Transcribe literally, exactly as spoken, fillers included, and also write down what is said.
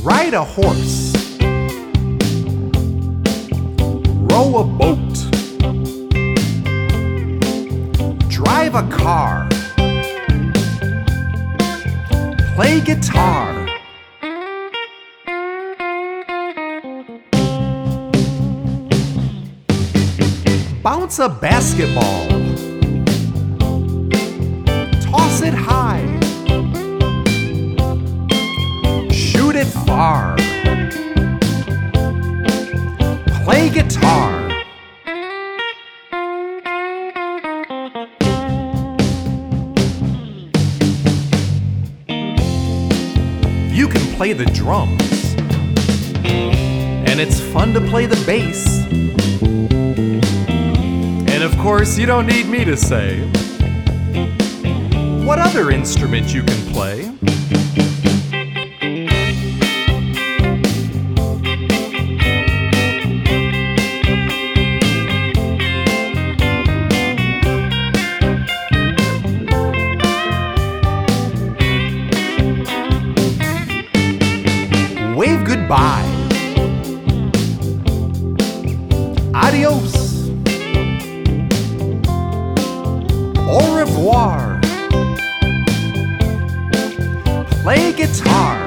Ride a horse. Row a boat. Drive a car. Play guitar. Bounce a basketball. Toss it high. Shoot it far. Play guitar. You can play the drums, and it's fun to play the bass. And of course, you don't need me to say what other instrument you can play. Wave goodbye. Adios. Au revoir. Play guitar.